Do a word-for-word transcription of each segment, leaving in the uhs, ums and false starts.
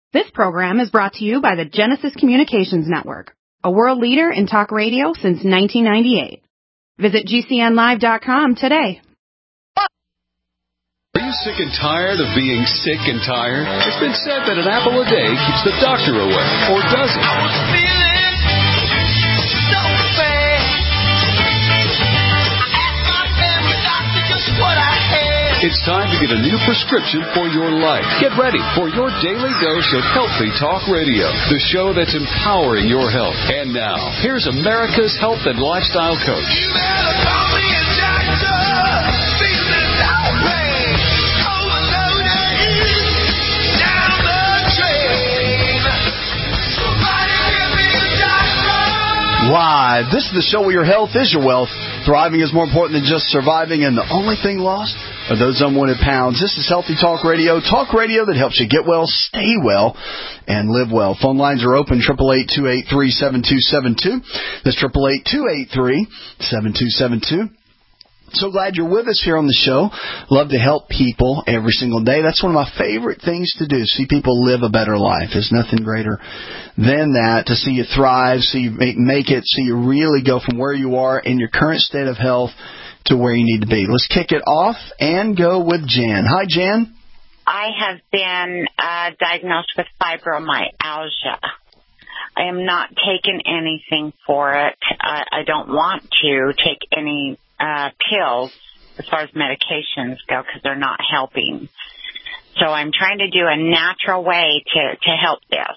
This program is brought to you by the Genesis Communications Network, a world leader in talk radio since nineteen ninety-eight. Visit G C N live dot com today. Are you sick and tired of being sick and tired? It's been said that an apple a day keeps the doctor away, or does it? I was feeling so bad. I asked my family doctor just what I had. It's time to get a new prescription for your life. Get ready for your daily dose of Healthy Talk Radio, the show that's empowering your health. And now, here's America's health and lifestyle coach. You better call me a doctor. Feeling down pain. Overloaded. Down the drain. Somebody give me a doctor. Why? This is the show where your health is your wealth. Thriving is more important than just surviving, and the only thing lost are those unwanted pounds. This is Healthy Talk Radio, talk radio that helps you get well, stay well, and live well. Phone lines are open, eight eight eight, two eight three, seven two seven two. That's eight eight eight, two eight three, seven two seven two. So glad you're with us here on the show. Love to help people every single day. That's one of my favorite things to do, see people live a better life. There's nothing greater than that, to see you thrive, see you make, make it, see you really go from where you are in your current state of health to where you need to be. Let's kick it off and go with Jan. Hi, Jan. I have been uh, diagnosed with fibromyalgia. I am not taking anything for it. I, I don't want to take any uh, pills as far as medications go because they're not helping. So I'm trying to do a natural way to, to help this.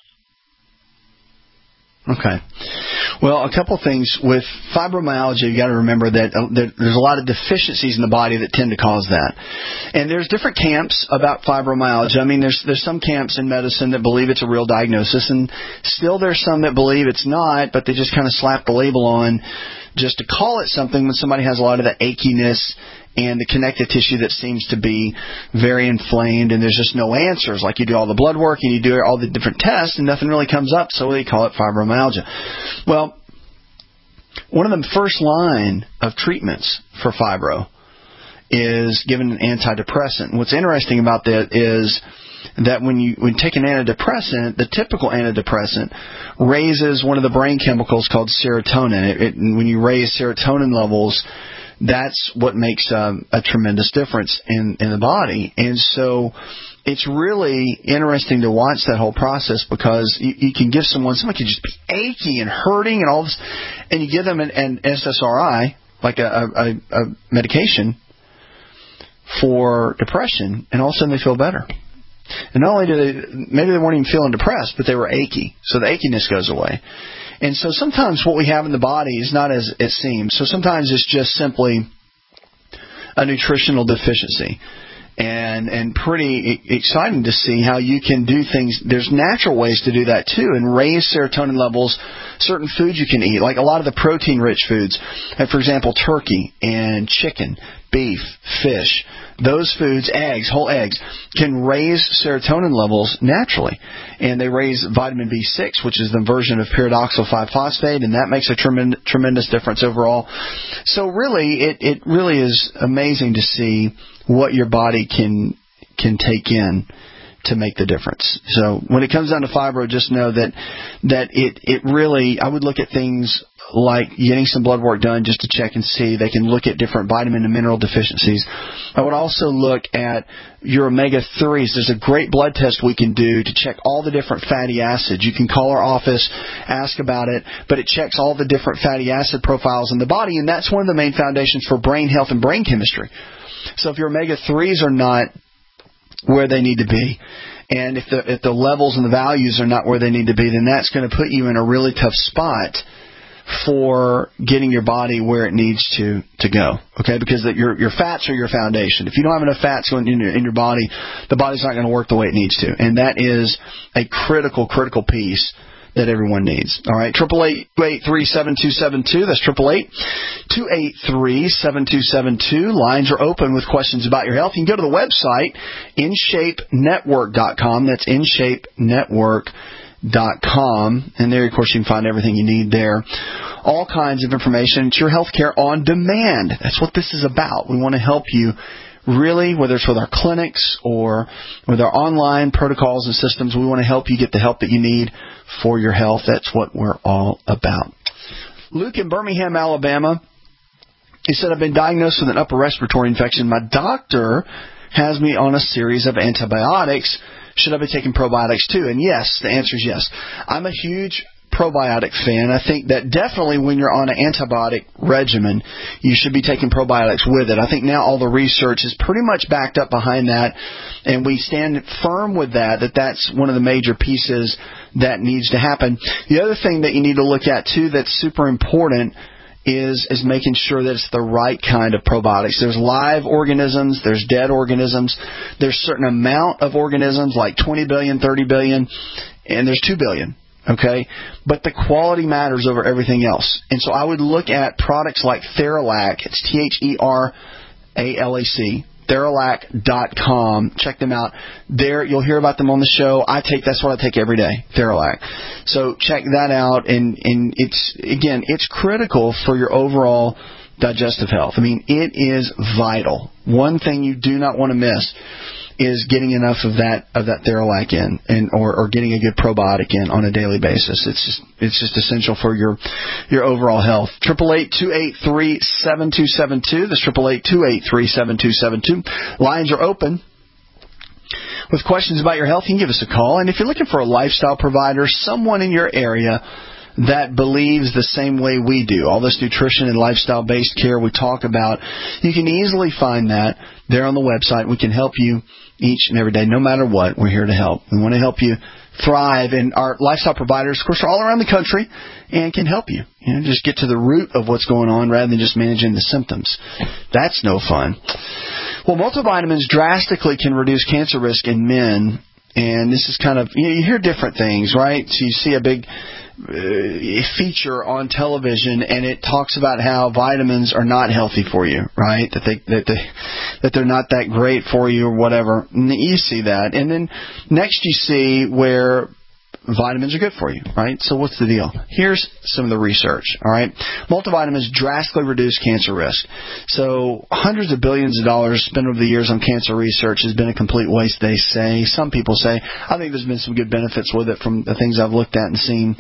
Okay. Well, a couple things. With fibromyalgia, you got to remember that uh, there, there's a lot of deficiencies in the body that tend to cause that. And there's different camps about fibromyalgia. I mean, there's there's some camps in medicine that believe it's a real diagnosis, and still there's some that believe it's not, but they just kind of slap the label on just to call it something when somebody has a lot of the achiness and the connective tissue that seems to be very inflamed, and there's just no answers. Like you do all the blood work and you do all the different tests, and nothing really comes up, so they call it fibromyalgia. Well, one of the first line of treatments for fibro is given an antidepressant. What's interesting about that is that when you when you take an antidepressant, the typical antidepressant raises one of the brain chemicals called serotonin. It, it, when you raise serotonin levels, that's what makes um, a tremendous difference in, in the body. And so it's really interesting to watch that whole process, because you, you can give someone, someone can just be achy and hurting and all this, and you give them an, an S S R I, like a, a, a medication for depression, and all of a sudden they feel better. And not only do they, maybe they weren't even feeling depressed, but they were achy. So the achiness goes away. And so sometimes what we have in the body is not as it seems. So sometimes it's just simply a nutritional deficiency. And and pretty exciting to see how you can do things. There's natural ways to do that too, and raise serotonin levels. Certain foods you can eat, like a lot of the protein-rich foods, like for example, turkey and chicken, beef, fish. Those foods, eggs, whole eggs, can raise serotonin levels naturally. And they raise vitamin B six, which is the version of pyridoxal five phosphate, and that makes a tremendous, tremendous difference overall. So really, it, it really is amazing to see what your body can can take in to make the difference. So when it comes down to fibro, just know that that it, it really, I would look at things like getting some blood work done just to check and see. They can look at different vitamin and mineral deficiencies. I would also look at your omega threes. There's a great blood test we can do to check all the different fatty acids. You can call our office, ask about it, but it checks all the different fatty acid profiles in the body, and that's one of the main foundations for brain health and brain chemistry. So if your omega threes are not where they need to be, and if the if the levels and the values are not where they need to be, then that's going to put you in a really tough spot for getting your body where it needs to, to go, okay? Because that your your fats are your foundation. If you don't have enough fats going in your, in your body, the body's not going to work the way it needs to. And that is a critical, critical piece that everyone needs. All right, eight eight eight, two eight three, seven two seven two. That's eight eight eight, two eight three, seven two seven two. Lines are open with questions about your health. You can go to the website, in shape network dot com. That's in shape network dot com. And there, of course, you can find everything you need there. All kinds of information. It's your healthcare on demand. That's what this is about. We want to help you really, whether it's with our clinics or with our online protocols and systems, we want to help you get the help that you need for your health. That's what we're all about. Luke in Birmingham, Alabama, he said, I've been diagnosed with an upper respiratory infection. My doctor has me on a series of antibiotics. Should I be taking probiotics too? And yes, the answer is yes. I'm a huge probiotic fan. I think that definitely when you're on an antibiotic regimen, you should be taking probiotics with it. I think now all the research is pretty much backed up behind that, and we stand firm with that, that that's one of the major pieces that needs to happen. The other thing that you need to look at, too, that's super important is is making sure that it's the right kind of probiotics. There's live organisms, there's dead organisms, there's a certain amount of organisms, like twenty billion, thirty billion, and there's two billion. Okay, but the quality matters over everything else. And so I would look at products like Theralac. It's T H E R A L A C, Theralac dot com. Check them out. There, you'll hear about them on the show. I take that's what I take every day, Theralac. So check that out. And, and it's, again, it's critical for your overall digestive health. I mean, it is vital. One thing you do not want to miss is getting enough of that of that Theralac in, and or, or getting a good probiotic in on a daily basis. It's just it's just essential for your your overall health. Triple eight two eight three seven two seven two. That's triple eight two eight three seven two seven two. Lines are open. With questions about your health, you can give us a call. And if you're looking for a lifestyle provider, someone in your area that believes the same way we do, all this nutrition and lifestyle-based care we talk about, you can easily find that there on the website. We can help you each and every day, no matter what. We're here to help. We want to help you thrive, and our lifestyle providers, of course, are all around the country and can help you. You know, just get to the root of what's going on rather than just managing the symptoms. That's no fun. Well, multivitamins drastically can reduce cancer risk in men, and this is kind of, you know, you hear different things, right? So you see a big uh, feature on television, and it talks about how vitamins are not healthy for you, right? That they that they that they're not that great for you or whatever. And you see that, and then next you see where vitamins are good for you, right? So what's the deal? Here's some of the research, all right? Multivitamins drastically reduce cancer risk. So hundreds of billions of dollars spent over the years on cancer research has been a complete waste, they say. Some people say. I think there's been some good benefits with it from the things I've looked at and seen.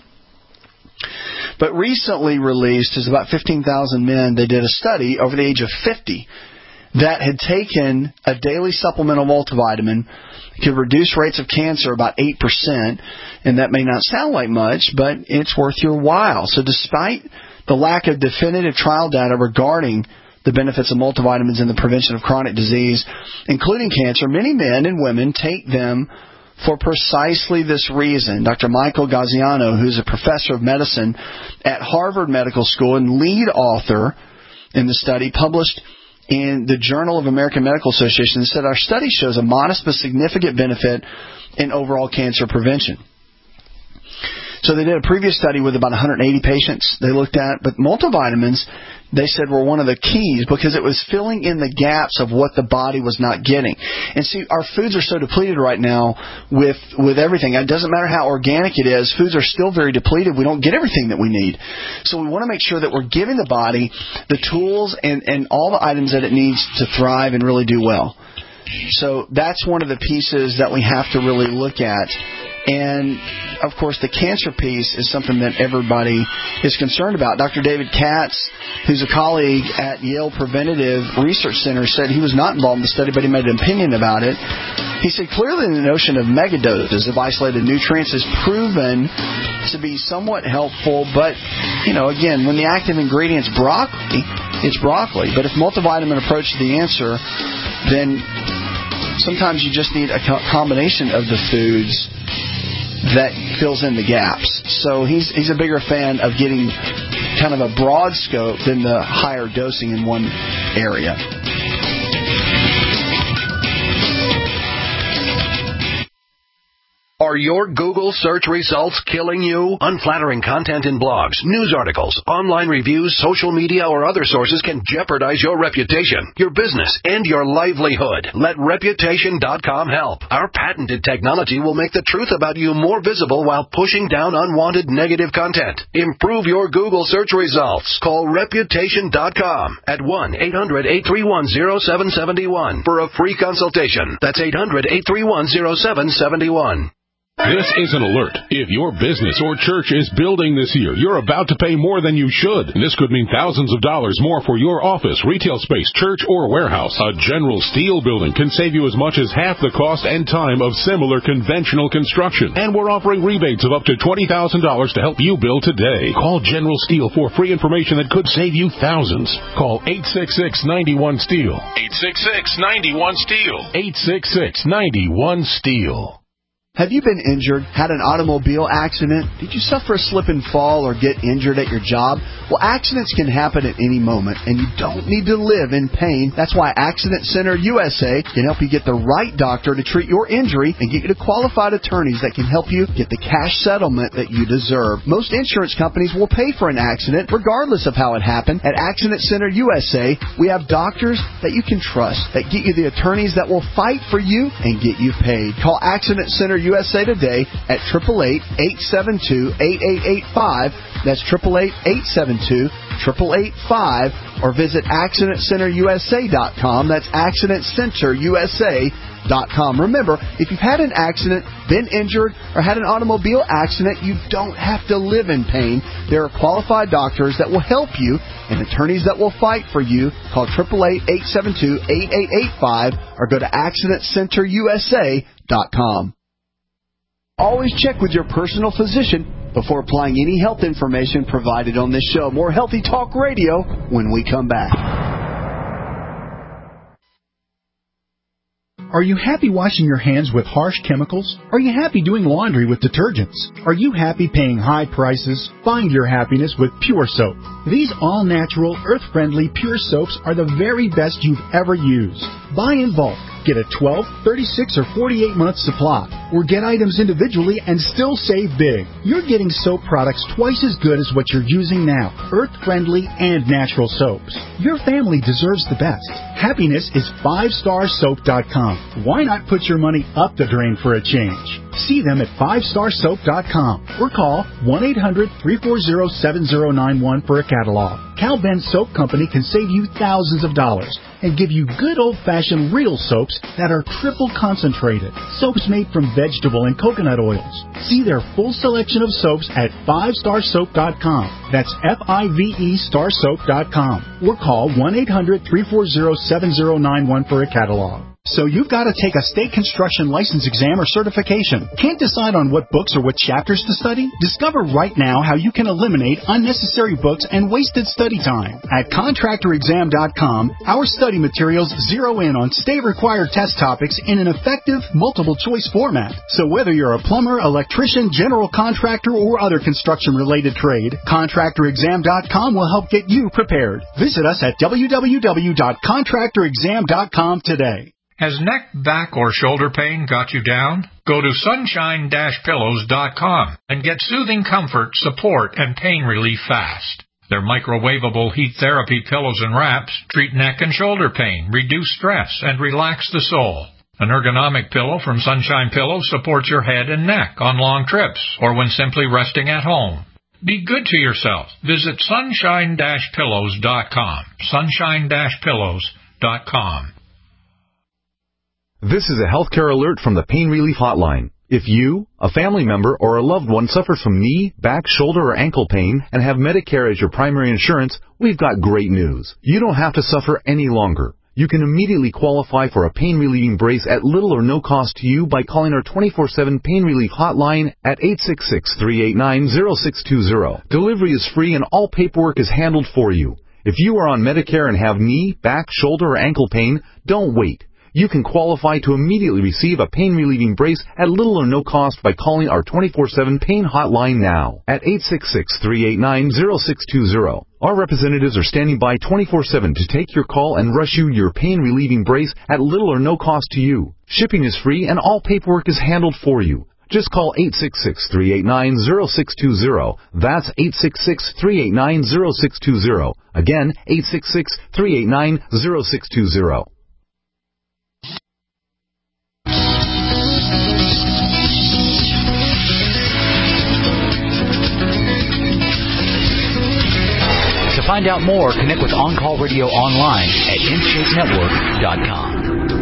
But recently released is about fifteen thousand men. They did a study over the age of fifty that had taken a daily supplemental multivitamin, could reduce rates of cancer about eight percent, and that may not sound like much, but it's worth your while. So despite the lack of definitive trial data regarding the benefits of multivitamins in the prevention of chronic disease, including cancer, many men and women take them for precisely this reason. Doctor Michael Gaziano, who's a professor of medicine at Harvard Medical School and lead author in the study, published in the Journal of American Medical Association, said our study shows a modest but significant benefit in overall cancer prevention. So they did a previous study with about one hundred eighty patients they looked at, but multivitamins, they said, were one of the keys because it was filling in the gaps of what the body was not getting. And see, our foods are so depleted right now with with everything. It doesn't matter how organic it is, foods are still very depleted. We don't get everything that we need. So we want to make sure that we're giving the body the tools and, and all the items that it needs to thrive and really do well. So that's one of the pieces that we have to really look at. And, of course, the cancer piece is something that everybody is concerned about. Doctor David Katz, who's a colleague at Yale Preventative Research Center, said he was not involved in the study, but he made an opinion about it. He said, clearly the notion of megadoses of isolated nutrients is proven to be somewhat helpful, but, you know, again, when the active ingredient's broccoli, it's broccoli. But if multivitamin approach is the answer, then sometimes you just need a co- combination of the foods that fills in the gaps. So he's he's a bigger fan of getting kind of a broad scope than the higher dosing in one area. Are Are your Google search results killing you? Unflattering content in blogs, news articles, online reviews, social media, or other sources can jeopardize your reputation, your business, and your livelihood. Let Reputation dot com help. Our patented technology will make the truth about you more visible while pushing down unwanted negative content. Improve your Google search results. Call Reputation dot com at one eight hundred eight three one zero seven seven one for a free consultation. That's eight hundred eight three one zero seven seven one. This is an alert. If your business or church is building this year, you're about to pay more than you should. And this could mean thousands of dollars more for your office, retail space, church, or warehouse. A General Steel building can save you as much as half the cost and time of similar conventional construction. And we're offering rebates of up to twenty thousand dollars to help you build today. Call General Steel for free information that could save you thousands. Call eight six six, nine one, STEEL. eight six six, nine one, STEEL. eight six six, nine one, STEEL. Have you been injured, had an automobile accident? Did you suffer a slip and fall or get injured at your job? Well, accidents can happen at any moment, and you don't need to live in pain. That's why Accident Center U S A can help you get the right doctor to treat your injury and get you to qualified attorneys that can help you get the cash settlement that you deserve. Most insurance companies will pay for an accident regardless of how it happened. At Accident Center U S A, we have doctors that you can trust, that get you the attorneys that will fight for you and get you paid. Call Accident Center U S A today at eight eight eight, eight seven two, eight eight eight five. That's eight eight eight, eight seven two, eight eight eight five. Or visit accident center U S A dot com. That's accident center U S A dot com. Remember, if you've had an accident, been injured, or had an automobile accident, you don't have to live in pain. There are qualified doctors that will help you and attorneys that will fight for you. Call eight eight eight, eight seven two, eight eight eight five or go to accident center U S A dot com. Always check with your personal physician before applying any health information provided on this show. More Healthy Talk Radio when we come back. Are you happy washing your hands with harsh chemicals? Are you happy doing laundry with detergents? Are you happy paying high prices? Find your happiness with Pure Soap. These all-natural, earth-friendly Pure Soaps are the very best you've ever used. Buy in bulk. Get a twelve, thirty-six, or forty-eight month supply, or get items individually and still save big. You're getting soap products twice as good as what you're using now, earth-friendly and natural soaps. Your family deserves the best. Happiness is five star soap dot com. Why not put your money up the drain for a change? See them at five star soap dot com or call one eight hundred, three four zero, seven zero nine one for a catalog. Cal Ben Soap Company can save you thousands of dollars and give you good old-fashioned real soaps that are triple concentrated. Soaps made from vegetable and coconut oils. See their full selection of soaps at five star soap dot com. That's F I V E star soap dot com. Or call one eight hundred, three four zero, seven zero nine one for a catalog. So you've got to take a state construction license exam or certification. Can't decide on what books or what chapters to study? Discover right now how you can eliminate unnecessary books and wasted study time. At contractor exam dot com, our study materials zero in on state-required test topics in an effective, multiple-choice format. So whether you're a plumber, electrician, general contractor, or other construction-related trade, contractor exam dot com will help get you prepared. Visit us at w w w dot contractor exam dot com today. Has neck, back, or shoulder pain got you down? Go to sunshine dash pillows dot com and get soothing comfort, support, and pain relief fast. Their microwavable heat therapy pillows and wraps treat neck and shoulder pain, reduce stress, and relax the soul. An ergonomic pillow from Sunshine Pillows supports your head and neck on long trips or when simply resting at home. Be good to yourself. Visit sunshine dash pillows dot com. sunshine dash pillows dot com. This is a healthcare alert from the Pain Relief Hotline. If you, a family member, or a loved one suffers from knee, back, shoulder, or ankle pain and have Medicare as your primary insurance, we've got great news. You don't have to suffer any longer. You can immediately qualify for a pain-relieving brace at little or no cost to you by calling our twenty-four seven Pain Relief Hotline at eight six six, three eight nine, zero six two zero. Delivery is free and all paperwork is handled for you. If you are on Medicare and have knee, back, shoulder, or ankle pain, don't wait. You can qualify to immediately receive a pain-relieving brace at little or no cost by calling our twenty-four seven Pain Hotline now at eight six six, three eight nine, zero six two zero. Our representatives are standing by twenty-four seven to take your call and rush you your pain-relieving brace at little or no cost to you. Shipping is free and all paperwork is handled for you. Just call eight six six, three eight nine, zero six two zero. That's eight six six, three eight nine, zero six two zero. Again, eight six six, three eight nine, zero six two zero. To find out more, connect with On Call Radio online at in shape network dot com.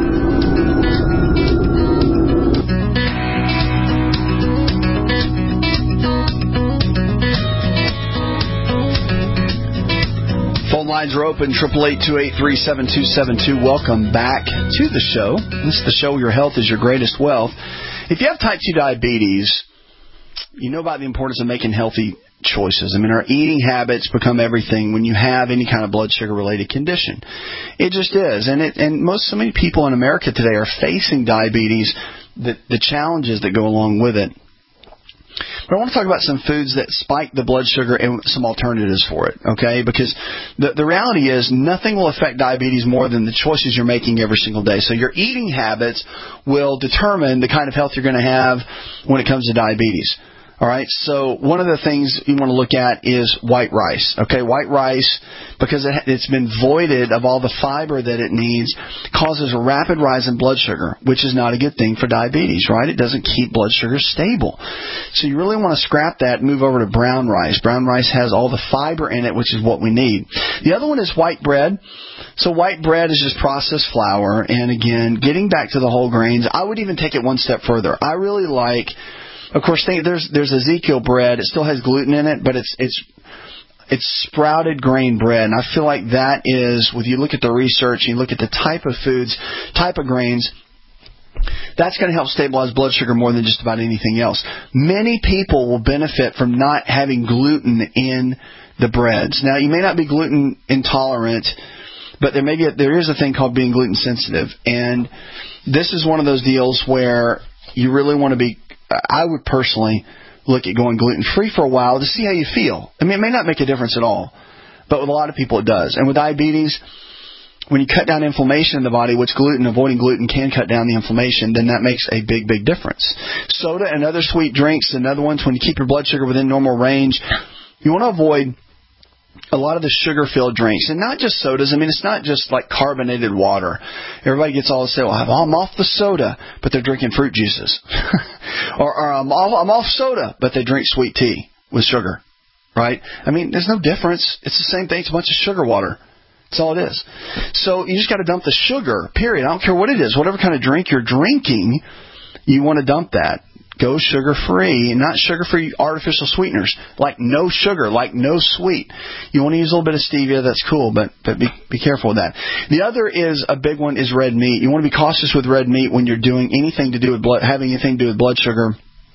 Phone lines are open, eight eight eight, two eight three, seven two seven two. Welcome back to the show. This is the show, Your Health is Your Greatest Wealth. If you have type two diabetes, you know about the importance of making healthy choices. I mean, our eating habits become everything when you have any kind of blood sugar related condition. It just is. And it, and most, so many people in America today are facing diabetes, the, the challenges that go along with it. But I want to talk about some foods that spike the blood sugar and some alternatives for it, okay? Because the, the reality is nothing will affect diabetes more than the choices you're making every single day. So your eating habits will determine the kind of health you're going to have when it comes to diabetes. All right, so one of the things you want to look at is white rice. Okay, white rice, because it, it's been voided of all the fiber that it needs, causes a rapid rise in blood sugar, which is not a good thing for diabetes, right? It doesn't keep blood sugar stable. So you really want to scrap that and move over to brown rice. Brown rice has all the fiber in it, which is what we need. The other one is white bread. So white bread is just processed flour. And again, getting back to the whole grains, I would even take it one step further. I really like... Of course, there's there's Ezekiel bread. It still has gluten in it, but it's it's it's sprouted grain bread. And I feel like that is, when you look at the research, you look at the type of foods, type of grains, that's going to help stabilize blood sugar more than just about anything else. Many people will benefit from not having gluten in the breads. Now, you may not be gluten intolerant, but there may be a, there is a thing called being gluten sensitive, and this is one of those deals where you really want to be. I would personally look at going gluten-free for a while to see how you feel. I mean, it may not make a difference at all, but with a lot of people it does. And with diabetes, when you cut down inflammation in the body, which gluten, avoiding gluten can cut down the inflammation, then that makes a big, big difference. Soda and other sweet drinks, another one, when you keep your blood sugar within normal range, you want to avoid a lot of the sugar-filled drinks, and not just sodas. I mean, it's not just like carbonated water. Everybody gets all to say, well, I'm off the soda, but they're drinking fruit juices. or or I'm, off, I'm off soda, but they drink sweet tea with sugar, right? I mean, there's no difference. It's the same thing. It's a bunch of sugar water. That's all it is. So you just got to dump the sugar, period. I don't care what it is. Whatever kind of drink you're drinking, you want to dump that. Go sugar-free, and not sugar-free artificial sweeteners, like no sugar, like no sweet. You want to use a little bit of stevia, that's cool, but, but be, be careful with that. The other is, a big one is red meat. You want to be cautious with red meat when you're doing anything to do with blood, having anything to do with blood sugar,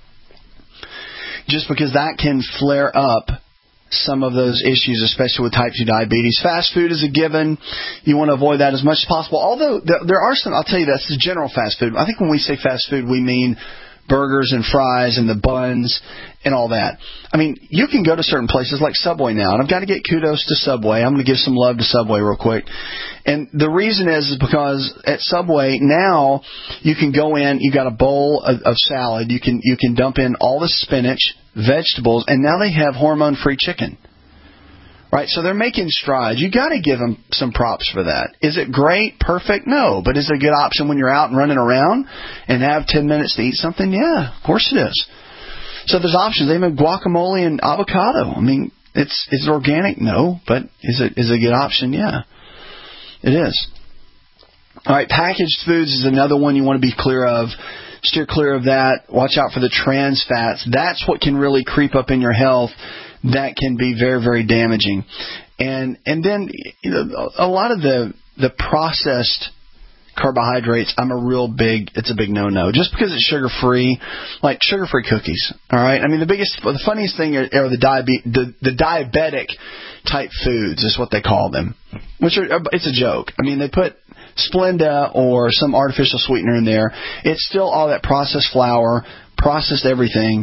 just because that can flare up some of those issues, especially with type two diabetes. Fast food is a given. You want to avoid that as much as possible. Although there are some, I'll tell you that's the general fast food. I think when we say fast food, we mean burgers and fries and the buns and all that. I mean, you can go to certain places like Subway now, and I've got to get kudos to Subway. I'm going to give some love to Subway real quick. And the reason is, is because at Subway now you can go in, you got a bowl of, of salad, you can you can dump in all the spinach, vegetables, and now they have hormone-free chicken. Right, so they're making strides. You got to give them some props for that. Is it great? Perfect? No. But is it a good option when you're out and running around and have ten minutes to eat something? Yeah, of course it is. So there's options. They make guacamole and avocado. I mean, it's is it organic? No. But is it is it a good option? Yeah, it is. All right, packaged foods is another one you want to be clear of. Steer clear of that. Watch out for the trans fats. That's what can really creep up in your health. That can be very, very damaging. And and then you know, a lot of the the processed carbohydrates, I'm a real big, it's a big no-no. Just because it's sugar-free, like sugar-free cookies, all right? I mean, the biggest, the funniest thing are, are the, diabe- the, the diabetic-type foods is what they call them, which are, it's a joke. I mean, they put Splenda or some artificial sweetener in there. It's still all that processed flour, processed everything.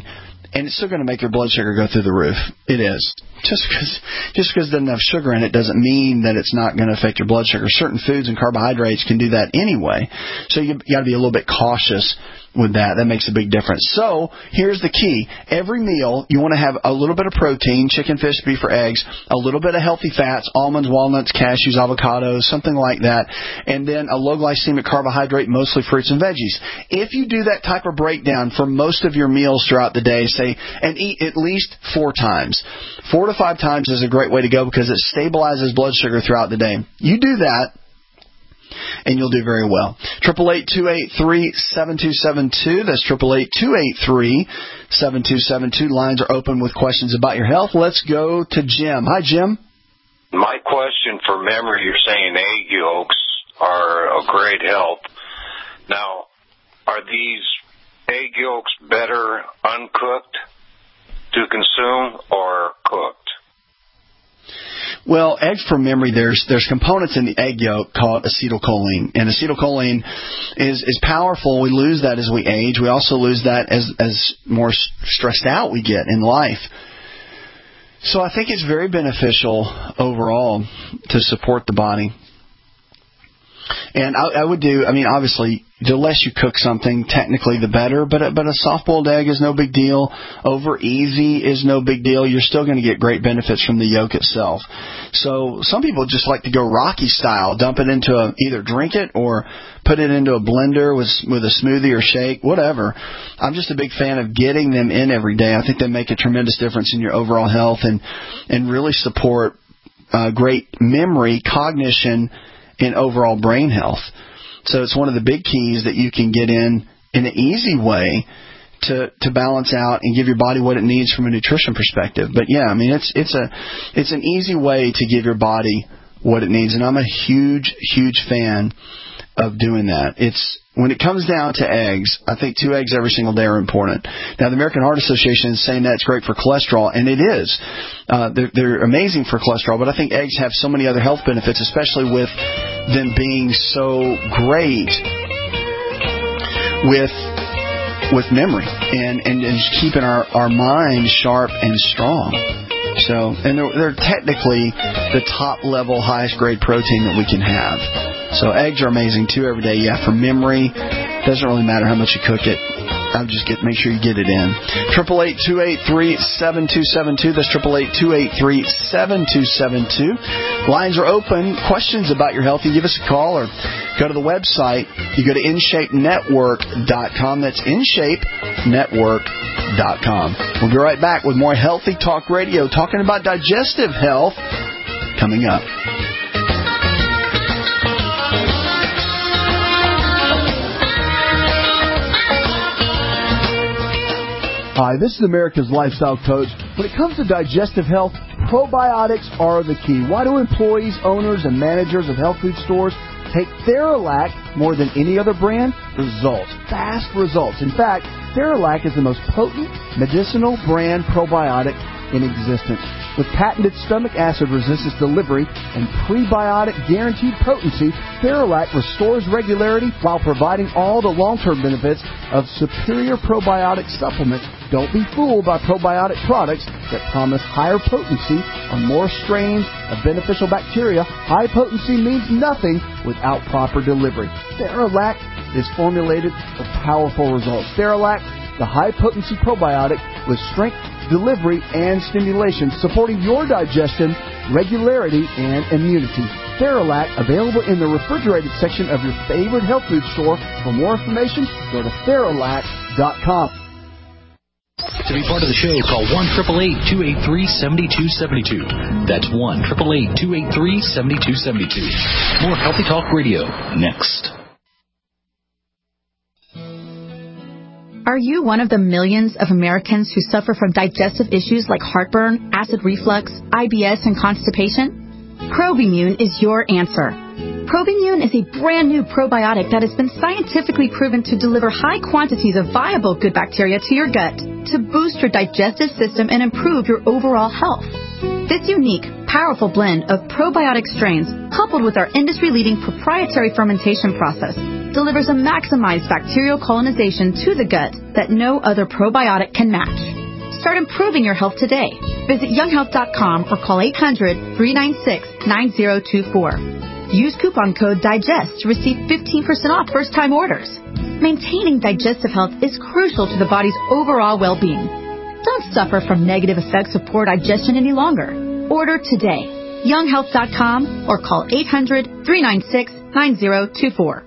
and it's still going to make your blood sugar go through the roof. It is. Just because just because it doesn't have sugar in it doesn't mean that it's not going to affect your blood sugar. Certain foods and carbohydrates can do that anyway. So you, you got to be a little bit cautious with that. That makes a big difference. So here's the key. Every meal, you want to have a little bit of protein, chicken, fish, beef, or eggs, a little bit of healthy fats, almonds, walnuts, cashews, avocados, something like that, and then a low glycemic carbohydrate, mostly fruits and veggies. If you do that type of breakdown for most of your meals throughout the day, say, and eat at least four times. Four to five times is a great way to go because it stabilizes blood sugar throughout the day. You do that, and you'll do very well. triple eight, two eight three, seven two seven two. That's triple eight, two eight three, seven two seven two. Lines are open with questions about your health. Let's go to Jim. Hi, Jim. My question for memory, you're saying egg yolks are a great help. Now, are these egg yolks better uncooked to consume or cooked? Well, eggs from memory, there's there's components in the egg yolk called acetylcholine, and acetylcholine is is powerful. We lose that as we age. We also lose that as as more stressed out we get in life. So I think it's very beneficial overall to support the body. And I, I would do, I mean, obviously, the less you cook something, technically the better, but a, but a soft-boiled egg is no big deal. Over easy is no big deal. You're still going to get great benefits from the yolk itself. So some people just like to go Rocky style, dump it into a, either drink it or put it into a blender with, with a smoothie or shake, whatever. I'm just a big fan of getting them in every day. I think they make a tremendous difference in your overall health and, and really support uh, great memory, cognition, and overall brain health. So it's one of the big keys that you can get in in an easy way to to balance out and give your body what it needs from a nutrition perspective. But yeah, I mean it's it's a it's an easy way to give your body what it needs, and I'm a huge huge fan of doing that. It's when it comes down to eggs, I think two eggs every single day are important. Now, the American Heart Association is saying that's great for cholesterol, and it is. Uh, they're, they're amazing for cholesterol, but I think eggs have so many other health benefits, especially with them being so great with with memory and, and, and keeping our, our mind sharp and strong. So, and they're, they're technically the top-level, highest-grade protein that we can have. So eggs are amazing, too, every day. Yeah, for memory, doesn't really matter how much you cook it. I'll just get make sure you get it in. triple eight, two eight three, seven two seven two. That's triple eight, two eight three, seven two seven two. Lines are open. Questions about your health, you give us a call or go to the website. You go to in shape network dot com. That's in shape network dot com. We'll be right back with more Healthy Talk Radio, talking about digestive health coming up. Hi, this is America's Lifestyle Coach. When it comes to digestive health, probiotics are the key. Why do employees, owners, and managers of health food stores take Theralac more than any other brand? Results. Fast results. In fact, Theralac is the most potent medicinal brand probiotic in existence. With patented stomach acid resistance delivery and prebiotic guaranteed potency, Theralac restores regularity while providing all the long-term benefits of superior probiotic supplements. Don't be fooled by probiotic products that promise higher potency on more strains of beneficial bacteria. High potency means nothing without proper delivery. Theralac is formulated for powerful results. Theralac, the high-potency probiotic with strength, delivery, and stimulation, supporting your digestion, regularity, and immunity. Theralac, available in the refrigerated section of your favorite health food store. For more information, go to Theralac dot com. To be part of the show, call one eight eight eight, two eight three, seven two seven two. That's one eight eight eight, two eight three, seven two seven two. More Healthy Talk Radio next. Are you one of the millions of Americans who suffer from digestive issues like heartburn, acid reflux, I B S, and constipation? Probimune is your answer. Probimune is a brand new probiotic that has been scientifically proven to deliver high quantities of viable good bacteria to your gut to boost your digestive system and improve your overall health. This unique, powerful blend of probiotic strains, coupled with our industry-leading proprietary fermentation process, delivers a maximized bacterial colonization to the gut that no other probiotic can match. Start improving your health today. Visit young health dot com or call eight hundred, three nine six, nine zero two four. Use coupon code DIGEST to receive fifteen percent off first-time orders. Maintaining digestive health is crucial to the body's overall well-being. Don't suffer from negative effects of poor digestion any longer. Order today. young health dot com or call eight hundred, three nine six, nine zero two four.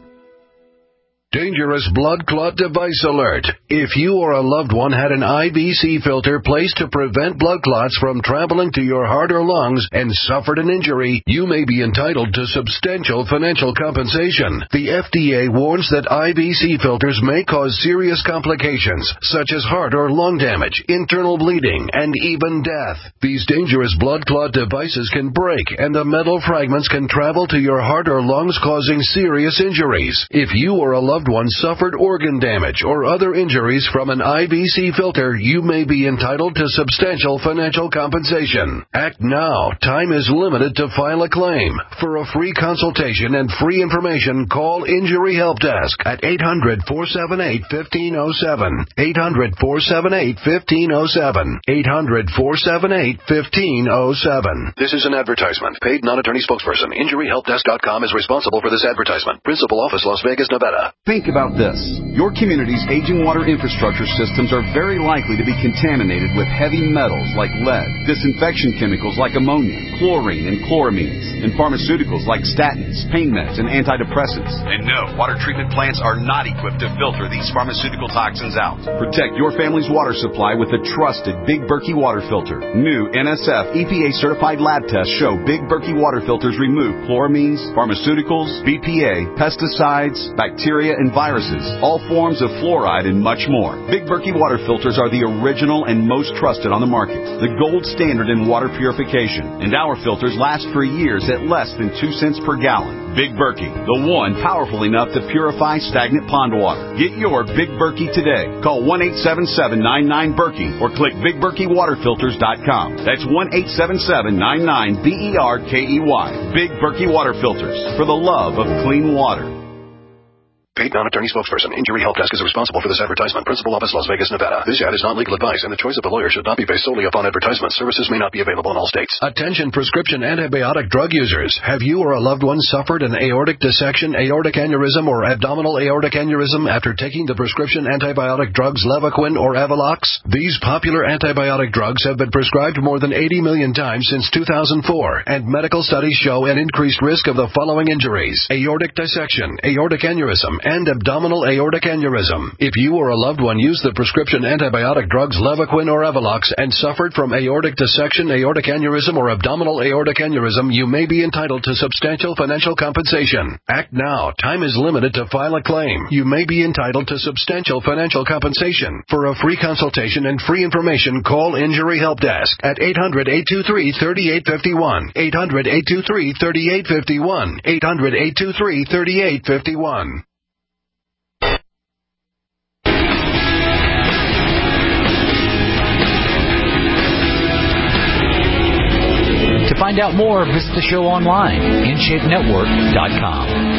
Dangerous blood clot device alert. If you or a loved one had an I V C filter placed to prevent blood clots from traveling to your heart or lungs and suffered an injury, you may be entitled to substantial financial compensation. The F D A warns that I V C filters may cause serious complications, such as heart or lung damage, internal bleeding, and even death. These dangerous blood clot devices can break, and the metal fragments can travel to your heart or lungs, causing serious injuries. If you or a loved one suffered organ damage or other injuries from an I V C filter, you may be entitled to substantial financial compensation. Act now. Time is limited to file a claim. For a free consultation and free information, call Injury Help Desk at eight hundred, four seven eight, one five zero seven, eight hundred, four seven eight, one five zero seven, eight hundred, four seven eight, one five zero seven. This is an advertisement. Paid non-attorney spokesperson. Injury Help Desk dot com is responsible for this advertisement. Principal office, Las Vegas, Nevada. Think about this. Your community's aging water infrastructure systems are very likely to be contaminated with heavy metals like lead, disinfection chemicals like ammonia, chlorine and chloramines, and pharmaceuticals like statins, pain meds, and antidepressants. And no, water treatment plants are not equipped to filter these pharmaceutical toxins out. Protect your family's water supply with the trusted Big Berkey water filter. New N S F E P A certified lab tests show Big Berkey water filters remove chloramines, pharmaceuticals, B P A, pesticides, bacteria, and viruses, all forms of fluoride, and much more. Big Berkey water filters are the original and most trusted on the market, the gold standard in water purification, and our filters last for years at less than two cents per gallon. Big Berkey, the one powerful enough to purify stagnant pond water. Get your Big Berkey today. Call one eight seven seven, nine nine, Berkey or click big berkey water filters dot com. That's one eight seven seven, nine nine, B E R K E Y. Big Berkey water filters, for the love of clean water. Paid non-attorney spokesperson. Injury Help Desk is responsible for this advertisement. Principal office, Las Vegas, Nevada. This ad is not legal advice, and the choice of a lawyer should not be based solely upon advertisement. Services may not be available in all states. Attention prescription antibiotic drug users. Have you or a loved one suffered an aortic dissection, aortic aneurysm, or abdominal aortic aneurysm after taking the prescription antibiotic drugs Levaquin or Avelox? These popular antibiotic drugs have been prescribed more than eighty million times since two thousand four, and medical studies show an increased risk of the following injuries: aortic dissection, aortic aneurysm, and abdominal aortic aneurysm. If you or a loved one used the prescription antibiotic drugs Levaquin or Avelox and suffered from aortic dissection, aortic aneurysm, or abdominal aortic aneurysm, you may be entitled to substantial financial compensation. Act now. Time is limited to file a claim. You may be entitled to substantial financial compensation. For a free consultation and free information, call Injury Help Desk at eight hundred, eight two three, three eight five one, eight hundred, eight two three, three eight five one, eight hundred, eight two three, three eight five one. To find out more, visit the show online, in shape network dot com.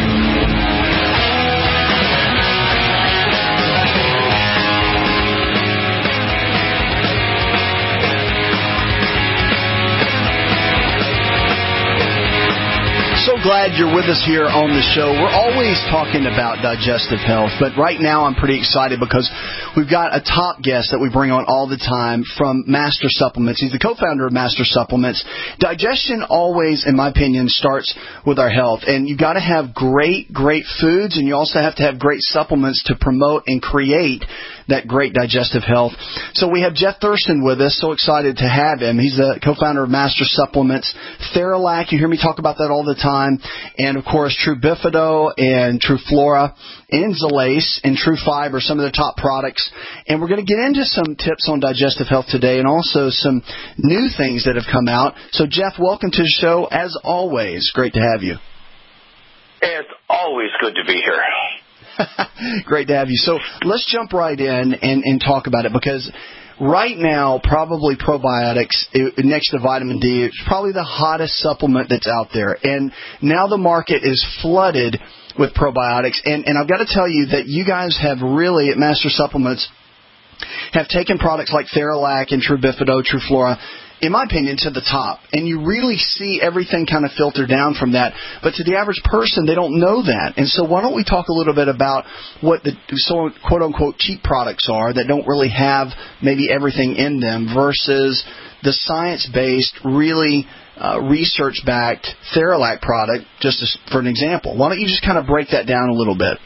So glad you're with us here on the show. We're always talking about digestive health, but right now I'm pretty excited because we've got a top guest that we bring on all the time from Master Supplements. He's the co-founder of Master Supplements. Digestion always, in my opinion, starts with our health, and you've got to have great, great foods, and you also have to have great supplements to promote and create that great digestive health. So we have Jeff Thurston with us. So excited to have him. He's the co-founder of Master Supplements. Theralac, you hear me talk about that all the time. And, of course, True Bifido and True Flora and Zalace and True Fiber, some of their top products. And we're going to get into some tips on digestive health today and also some new things that have come out. So, Jeff, welcome to the show. As always, great to have you. It's always good to be here. Great to have you. So let's jump right in and, and talk about it, because right now, probably probiotics, it, next to vitamin D, it's probably the hottest supplement that's out there. And now the market is flooded with probiotics. And, and I've got to tell you that you guys have really, at Master Supplements, have taken products like Theralac and True Bifido, True Flora, in my opinion, to the top. And you really see everything kind of filter down from that. But to the average person, they don't know that. And so why don't we talk a little bit about what the so quote-unquote cheap products are that don't really have maybe everything in them versus the science-based, really uh, research-backed Theralac product, just as, for an example. Why don't you just kind of break that down a little bit?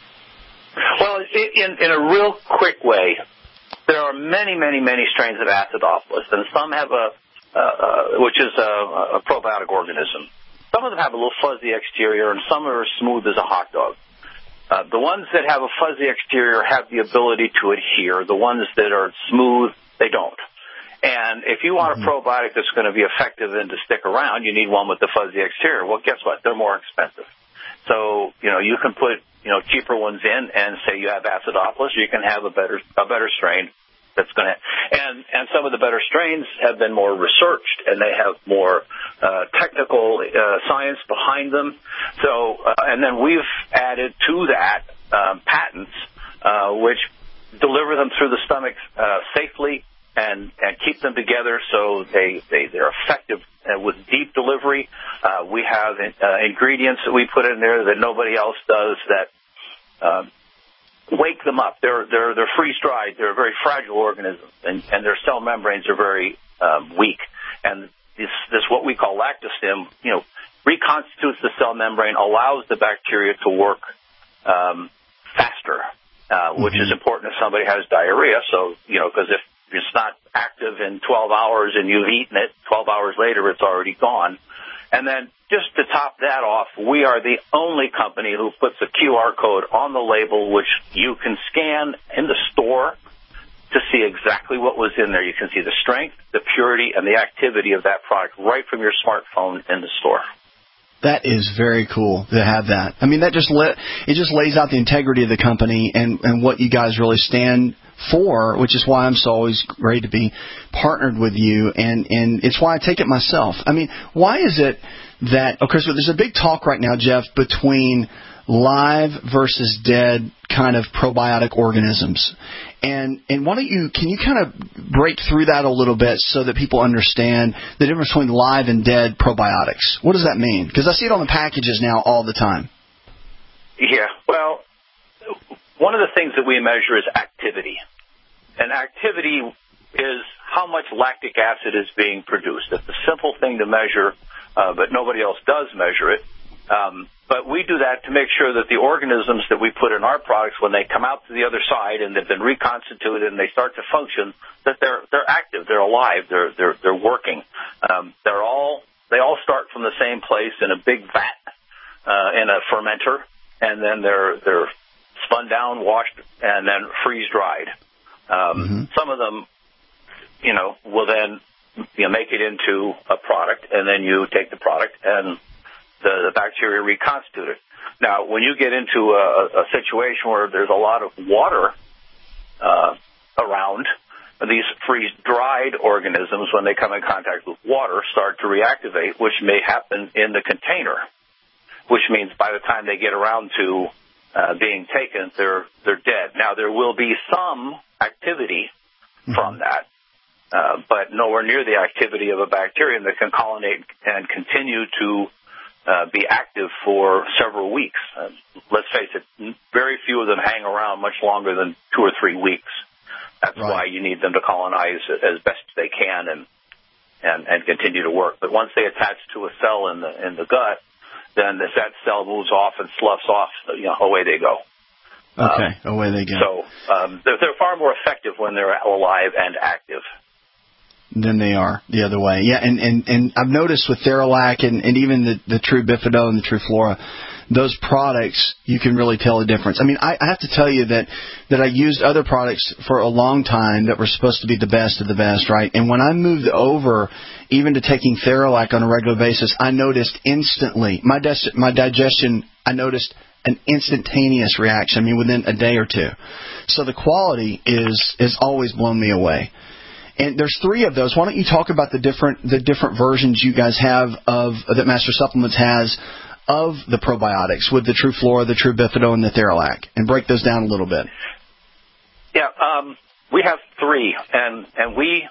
Well, in, in a real quick way, there are many, many, many strains of Acidophilus, and some have a, uh, uh, which is a, a probiotic organism. Some of them have a little fuzzy exterior, and some are as smooth as a hot dog. Uh, the ones that have a fuzzy exterior have the ability to adhere. The ones that are smooth, they don't. And if you want a probiotic that's going to be effective and to stick around, you need one with the fuzzy exterior. Well, guess what? They're more expensive. So, you know, you can put, you know, cheaper ones in and say you have Acidophilus, you can have a better a better strain that's going to, and, and some of the better strains have been more researched and they have more uh, technical uh, science behind them. So, uh, and then we've added to that um, patents uh, which deliver them through the stomach uh, safely and, and keep them together so they, they, they're effective uh, with deep delivery. Uh, we have uh, ingredients that we put in there that nobody else does that uh, wake them up. They're, they're, they're freeze-dried. They're very fragile organisms, and, and their cell membranes are very um, weak. And this, this what we call lactostim, you know, reconstitutes the cell membrane, allows the bacteria to work um, faster, uh, which mm-hmm. is important if somebody has diarrhea. So, you know, because if it's not active in twelve hours and you've eaten it, twelve hours later it's already gone. And then just to top that off, we are the only company who puts a Q R code on the label which you can scan in the store to see exactly what was in there. You can see the strength, the purity, and the activity of that product right from your smartphone in the store. That is very cool to have that. I mean, that just let, it just lays out the integrity of the company and, and what you guys really stand for, which is why I'm so always great to be partnered with you, and, and it's why I take it myself. I mean, why is it that, okay, so there's a big talk right now, Jeff, between live versus dead kind of probiotic organisms. And and why don't you, can you kind of break through that a little bit so that people understand the difference between live and dead probiotics? What does that mean? Because I see it on the packages now all the time. Yeah, well, one of the things that we measure is activity. And activity is how much lactic acid is being produced. It's a simple thing to measure, uh, but nobody else does measure it. Um, but we do that to make sure that the organisms that we put in our products, when they come out to the other side and they've been reconstituted and they start to function, that they're they're active, they're alive, they're they're they're working. Um, they're all they all start from the same place in a big vat uh, in a fermenter, and then they're they're spun down, washed, and then freeze dried. Um, mm-hmm. Some of them, you know, will then you know, make it into a product, and then you take the product and the, the bacteria reconstitute it. Now, when you get into a, a situation where there's a lot of water uh, around, these freeze-dried organisms, when they come in contact with water, start to reactivate, which may happen in the container, which means by the time they get around to uh, being taken, they're they're dead. Now, there will be some activity mm-hmm. from that, uh, but nowhere near the activity of a bacterium that can colonate and continue to Uh, be active for several weeks. Uh, let's face it, very few of them hang around much longer than two or three weeks. That's right. Why you need them to colonize as best they can and, and and continue to work. But once they attach to a cell in the in the gut, then if that cell moves off and sloughs off, you know, away they go. Okay, um, away they go. So um, they're, they're far more effective when they're alive and active than they are the other way. Yeah, and, and, and I've noticed with Theralac and, and even the, the True Bifido and the True Flora, those products, you can really tell the difference. I mean, I, I have to tell you that, that I used other products for a long time that were supposed to be the best of the best, right? And when I moved over even to taking Theralac on a regular basis, I noticed instantly, my, des- my digestion, I noticed an instantaneous reaction, I mean, within a day or two. So the quality is, is always blown me away. And there's three of those. Why don't you talk about the different the different versions you guys have of that Master Supplements has of the probiotics with the True Flora, the True Bifido, and the Theralac, and break those down a little bit. Yeah, um, we have three, and and we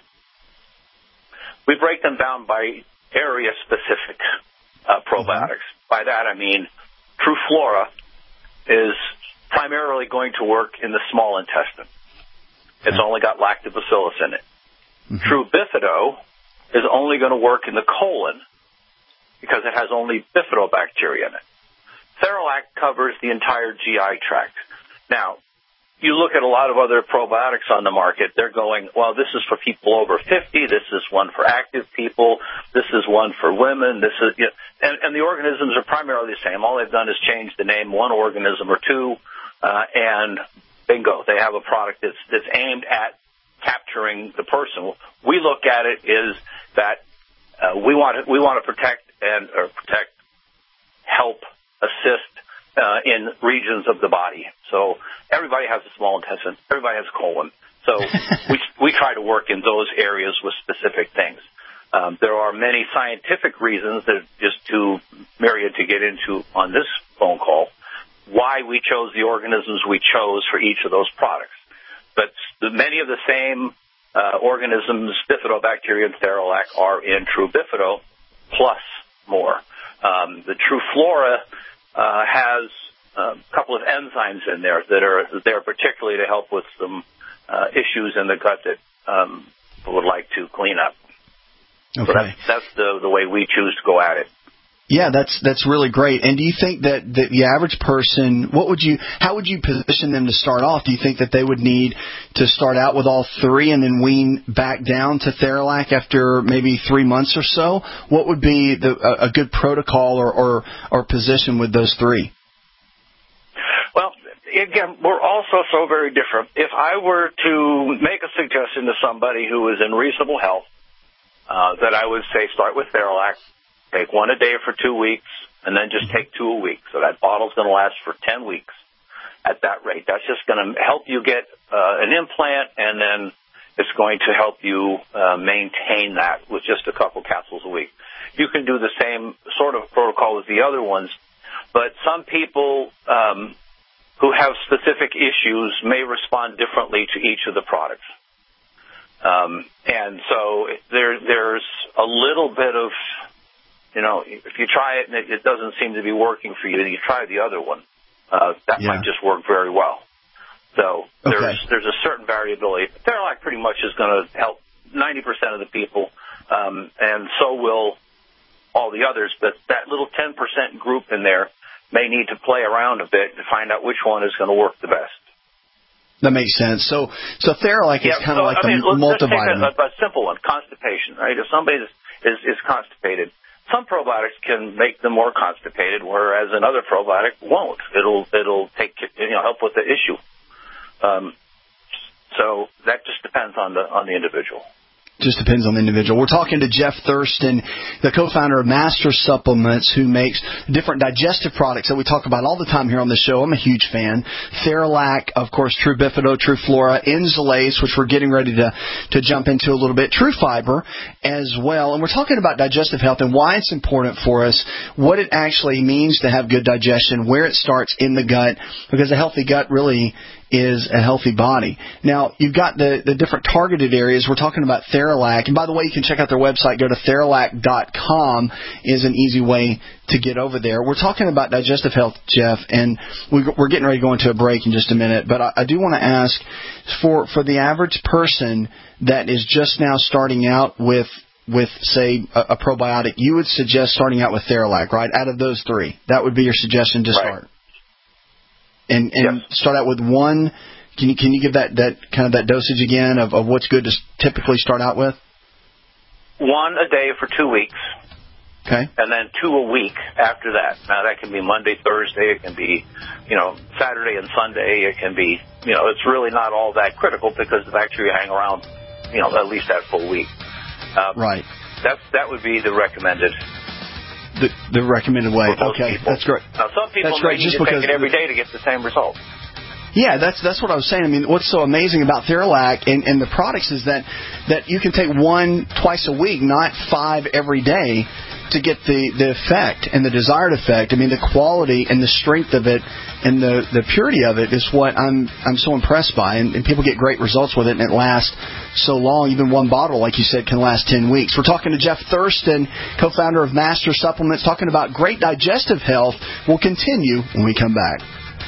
we break them down by area specific uh, probiotics. Mm-hmm. By that I mean True Flora is primarily going to work in the small intestine. It's only got lactobacillus in it. Mm-hmm. True Bifido is only going to work in the colon because it has only bifidobacteria in it. Theralac covers the entire G I tract. Now, you look at a lot of other probiotics on the market, they're going, well, this is for people over fifty, this is one for active people, this is one for women, this is, you know, and, and the organisms are primarily the same. All they've done is change the name one organism or two, uh, and bingo, they have a product that's, that's aimed at capturing the person. We look at it is that uh, we want to, we want to protect and or protect, help, assist uh, in regions of the body. So everybody has a small intestine, everybody has a colon. So we we try to work in those areas with specific things. Um, there are many scientific reasons that just too myriad to get into on this phone call why we chose the organisms we chose for each of those products. But many of the same uh, organisms, bifidobacteria and Theralac, are in True Bifido, plus more. Um, the True Flora uh, has a couple of enzymes in there that are there particularly to help with some uh, issues in the gut that um, people would like to clean up. Okay. So that's, that's the, the way we choose to go at it. Yeah, that's that's really great. And do you think that the, the average person, what would you, how would you position them to start off? Do you think that they would need to start out with all three and then wean back down to Theralac after maybe three months or so? What would be the, a, a good protocol or, or, or position with those three? Well, again, we're also so very different. If I were to make a suggestion to somebody who is in reasonable health, uh, that I would say start with Theralac. Take one a day for two weeks, and then just take two a week. So that bottle's going to last for ten weeks at that rate. That's just going to help you get uh, an implant, and then it's going to help you uh, maintain that with just a couple capsules a week. You can do the same sort of protocol as the other ones, but some people um, who have specific issues may respond differently to each of the products. Um, and so there, there's a little bit of... You know, if you try it and it, it doesn't seem to be working for you, then you try the other one. Uh, that yeah. might just work very well. So okay. there's there's a certain variability. Theralac pretty much is going to help ninety percent of the people, um, and so will all the others. But that little ten percent group in there may need to play around a bit to find out which one is going to work the best. That makes sense. So so Theralac yeah, is kind so, of like I mean, the let's multivitamin. Just take a, a simple one, constipation, right? If somebody is, is, is constipated, some probiotics can make them more constipated, whereas another probiotic won't. It'll it'll take you know help with the issue. Um, so that just depends on the on the individual. Just depends on the individual. We're talking to Jeff Thurston, the co-founder of Master Supplements, who makes different digestive products that we talk about all the time here on the show. I'm a huge fan. Theralac, of course, True Bifido, True Flora, Enzalase, which we're getting ready to, to jump into a little bit, True Fiber as well. And we're talking about digestive health and why it's important for us, what it actually means to have good digestion, where it starts in the gut, because a healthy gut really is a healthy body. Now, you've got the, the different targeted areas. We're talking about Theralac. And by the way, you can check out their website. Go to Theralac dot com is an easy way to get over there. We're talking about digestive health, Jeff, and we, we're getting ready to go into a break in just a minute. But I, I do want to ask, for, for the average person that is just now starting out with, with say, a, a probiotic, you would suggest starting out with Theralac, right, out of those three. That would be your suggestion to right. start. And, and yes. start out with one. Can you can you give that, that kind of that dosage again of, of what's good to typically start out with? One a day for two weeks. Okay. And then two a week after that. Now that can be Monday, Thursday. It can be, you know, Saturday and Sunday. It can be, you know, it's really not all that critical because the bacteria hang around, you know, at least that full week. Um, right. That's that would be the recommended. The, the recommended way. Okay, people. That's great. Now, some people that's may great, need just to because take it every day to get the same result. Yeah, that's that's what I was saying. I mean, what's so amazing about Theralac and, and the products is that, that you can take one twice a week, not five every day. to get the, the effect and the desired effect. I mean, the quality and the strength of it and the, the purity of it is what I'm I'm so impressed by. And, and people get great results with it, and it lasts so long. Even one bottle, like you said, can last ten weeks. We're talking to Jeff Thurston, co-founder of Master Supplements, talking about great digestive health. We'll continue when we come back.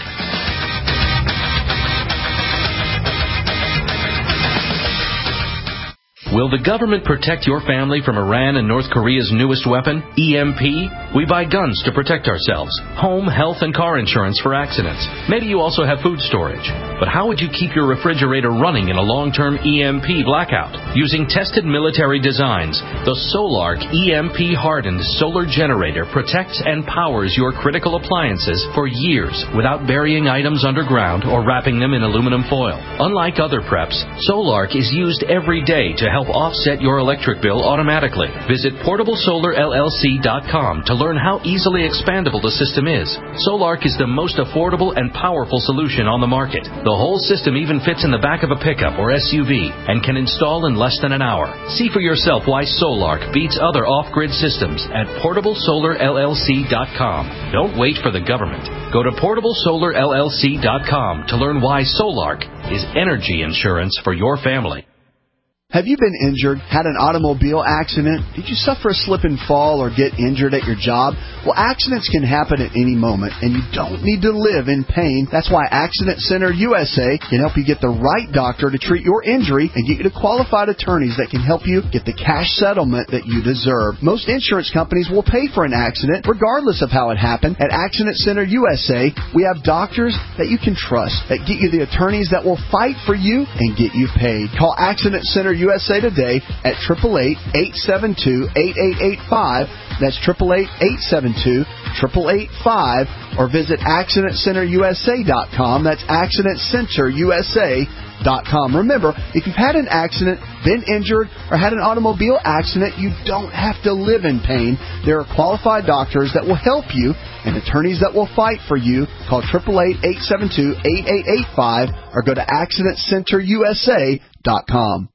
Will the government protect your family from Iran and North Korea's newest weapon, E M P? We buy guns to protect ourselves, home, health, and car insurance for accidents. Maybe you also have food storage. But how would you keep your refrigerator running in a long-term E M P blackout? Using tested military designs, the Solark E M P-hardened solar generator protects and powers your critical appliances for years without burying items underground or wrapping them in aluminum foil. Unlike other preps, Solark is used every day to help offset your electric bill automatically. Visit portable solar L L C dot com to learn how easily expandable the system is. Solark is the most affordable and powerful solution on the market. The whole system even fits in the back of a pickup or S U V and can install in less than an hour. See for yourself why Solark beats other off-grid systems at portable solar L L C dot com. Don't wait for the government. Go to portable solar L L C dot com to learn why Solark is energy insurance for your family. Have you been injured, had an automobile accident? Did you suffer a slip and fall or get injured at your job? Well, accidents can happen at any moment, and you don't need to live in pain. That's why Accident Center U S A can help you get the right doctor to treat your injury and get you to qualified attorneys that can help you get the cash settlement that you deserve. Most insurance companies will pay for an accident, regardless of how it happened. At Accident Center U S A, we have doctors that you can trust, that get you the attorneys that will fight for you and get you paid. Call Accident Center U S A today at eight eight eight, eight seven two, eight eight eight five. That's eight eight eight, eight seven two, eight eight eight five. Or visit accident center U S A dot com. That's accident center U S A dot com. Remember, if you've had an accident, been injured, or had an automobile accident, you don't have to live in pain. There are qualified doctors that will help you and attorneys that will fight for you. Call eight eight eight, eight seven two, eight eight eight five or go to accident center U S A dot com.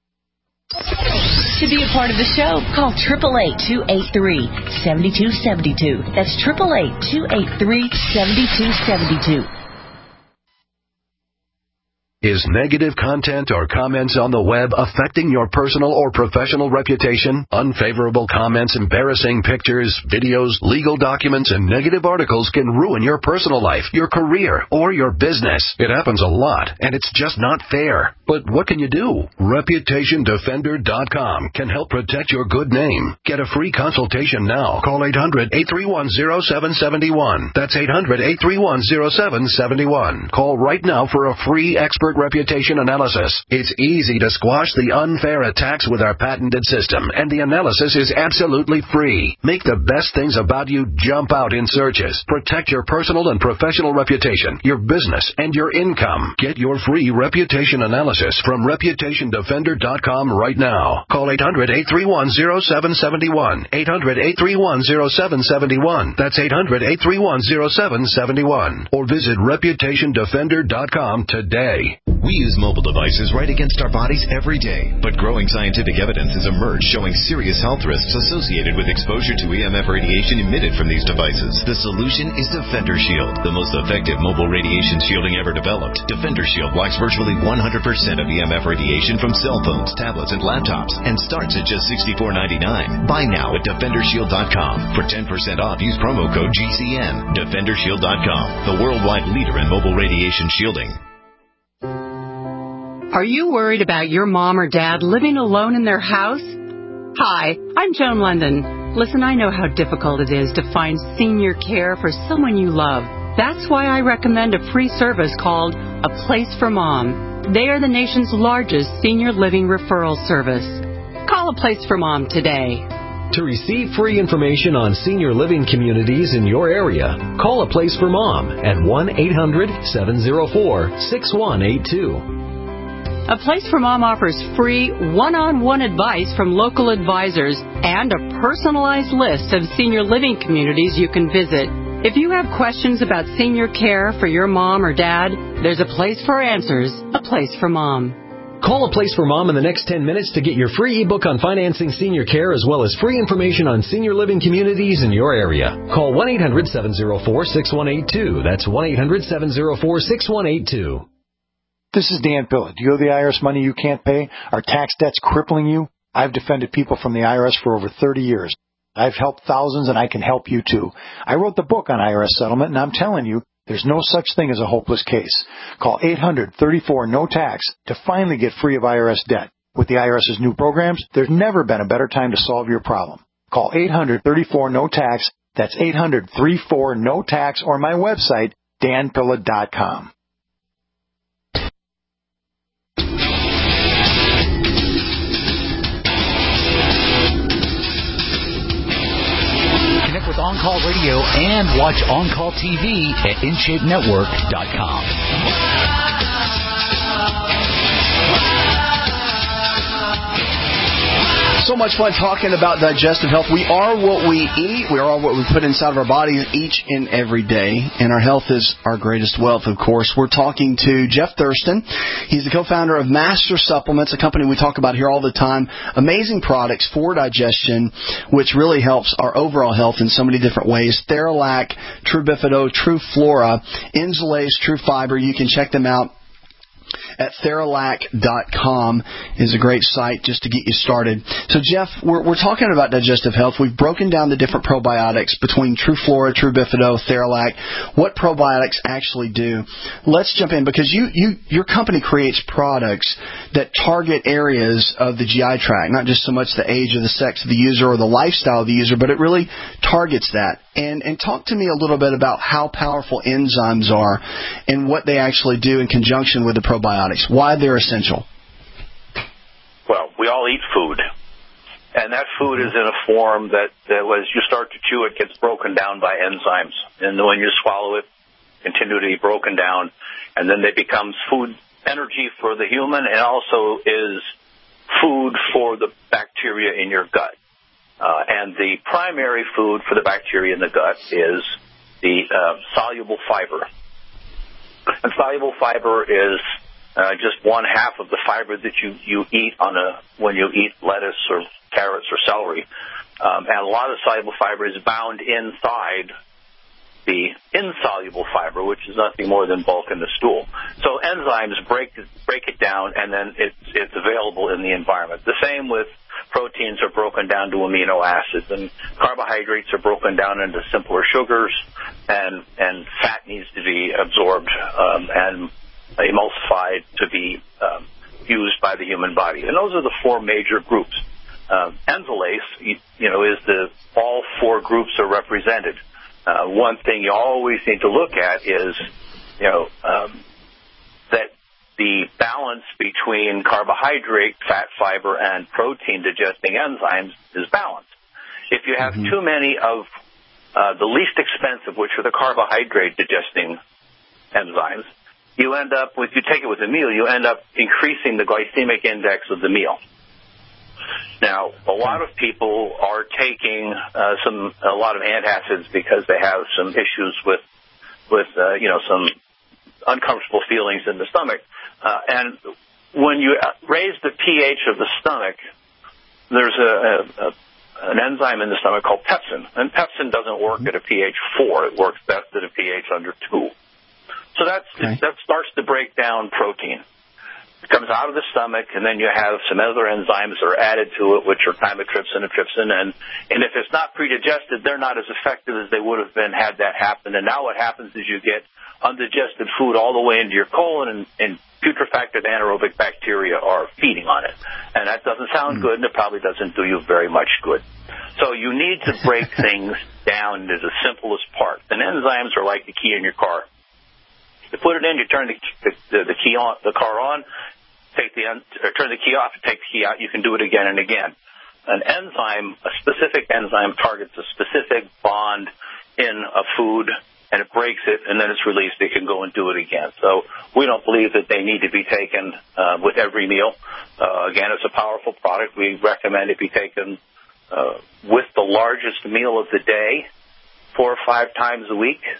To be a part of the show, call eight eight eight, two eight three, seven two seven two. That's eight eight eight, two eight three, seven two seven two. Is negative content or comments on the web affecting your personal or professional reputation? Unfavorable comments, embarrassing pictures, videos, legal documents, and negative articles can ruin your personal life, your career, or your business. It happens a lot, and it's just not fair. But what can you do? Reputation Defender dot com can help protect your good name. Get a free consultation now. Call eight hundred, eight three one, zero seven seven one. That's eight hundred, eight three one, zero seven seven one. Call right now for a free expert reputation analysis. It's easy to squash the unfair attacks with our patented system, and the analysis is absolutely free. Make the best things about you jump out in searches. Protect your personal and professional reputation, your business, and your income. Get your free reputation analysis from reputation defender dot com right now. Call eight hundred, eight three one, zero seven seven one. eight hundred, eight three one, zero seven seven one. That's eight hundred, eight three one, zero seven seven one. Or visit reputation defender dot com today. We use mobile devices right against our bodies every day, but growing scientific evidence has emerged showing serious health risks associated with exposure to E M F radiation emitted from these devices. The solution is Defender Shield, the most effective mobile radiation shielding ever developed. Defender Shield blocks virtually one hundred percent of E M F radiation from cell phones, tablets, and laptops, and starts at just sixty-four ninety-nine. Buy now at defender shield dot com. For ten percent off, use promo code G C N. defender shield dot com, the worldwide leader in mobile radiation shielding. Are you worried about your mom or dad living alone in their house? Hi, I'm Joan London. Listen, I know how difficult it is to find senior care for someone you love. That's why I recommend a free service called A Place for Mom. They are the nation's largest senior living referral service. Call A Place for Mom today. To receive free information on senior living communities in your area, call A Place for Mom at one eight hundred, seven oh four, six one eight two. A Place for Mom offers free one-on-one advice from local advisors and a personalized list of senior living communities you can visit. If you have questions about senior care for your mom or dad, there's a place for answers, A Place for Mom. Call A Place for Mom in the next ten minutes to get your free ebook on financing senior care as well as free information on senior living communities in your area. Call one eight hundred seven oh four six one eight two. That's one eight hundred seven oh four six one eight two. This is Dan Pilla. Do you owe the I R S money you can't pay? Are tax debts crippling you? I've defended people from the I R S for over thirty years. I've helped thousands, and I can help you too. I wrote the book on I R S settlement, and I'm telling you, there's no such thing as a hopeless case. Call eight hundred thirty-four no tax to finally get free of I R S debt. With the IRS's new programs, there's never been a better time to solve your problem. Call eight hundred thirty-four no tax. That's eight hundred thirty-four no tax, or my website, dan pilla dot com. Connect with On Call Radio and watch On Call T V at in shape network dot com. So much fun talking about digestive health. We are what we eat. We are what we put inside of our bodies each and every day. And our health is our greatest wealth, of course. We're talking to Jeff Thurston. He's the co-founder of Master Supplements, a company we talk about here all the time. Amazing products for digestion, which really helps our overall health in so many different ways. Theralac, True Bifido, True Flora, Enzalase, True Fiber. You can check them out at theralac dot com is a great site just to get you started. So, Jeff, we're, we're talking about digestive health. We've broken down the different probiotics between True Flora, True Bifido, Theralac, what probiotics actually do. Let's jump in because you, you your company creates products that target areas of the G I tract, not just so much the age or the sex of the user or the lifestyle of the user, but it really targets that. And, and talk to me a little bit about how powerful enzymes are and what they actually do in conjunction with the probiotics, why they're essential. Well, we all eat food, and that food is in a form that, that as you start to chew it, gets broken down by enzymes. And when you swallow it, continue to be broken down, and then they become food energy for the human and also is food for the bacteria in your gut. Uh, and the primary food for the bacteria in the gut is the uh, soluble fiber. And soluble fiber is uh, just one half of the fiber that you, you eat on a when you eat lettuce or carrots or celery. Um, and a lot of soluble fiber is bound inside the insoluble fiber, which is nothing more than bulk in the stool. So enzymes break break it down, and then it's it's available in the environment. The same with proteins are broken down to amino acids, and carbohydrates are broken down into simpler sugars, and and fat needs to be absorbed um, and emulsified to be um, used by the human body. And those are the four major groups. Uh, Enzalase, you, you know, is the all four groups are represented. Uh, one thing you always need to look at is, you know, um, that the balance between carbohydrate, fat, fiber, and protein-digesting enzymes is balanced. If you have mm-hmm. too many of uh, the least expensive, which are the carbohydrate-digesting enzymes, you end up, if you take it with a meal, you end up increasing the glycemic index of the meal. Now, a lot of people are taking uh, some a lot of antacids because they have some issues with with uh, you know some uncomfortable feelings in the stomach. Uh, and when you raise the pH of the stomach, there's a, a, a an enzyme in the stomach called pepsin, and pepsin doesn't work at a pH four; it works best at a pH under two. So that's okay. that starts to break down protein. It comes out of the stomach, and then you have some other enzymes that are added to it, which are chymotrypsin and trypsin. And, and if it's not predigested, they're not as effective as they would have been had that happened. And now what happens is you get undigested food all the way into your colon, and, and putrefacted anaerobic bacteria are feeding on it. And that doesn't sound mm. good, and it probably doesn't do you very much good. So you need to break things down into the simplest part. And enzymes are like the key in your car. You put it in, you turn the, the, the key on, the car on, take the or turn the key off, take the key out. You can do it again and again. An enzyme, a specific enzyme, targets a specific bond in a food, and it breaks it, and then it's released. It can go and do it again. So we don't believe that they need to be taken uh, with every meal. Uh, again, it's a powerful product. We recommend it be taken uh, with the largest meal of the day, four or five times a week.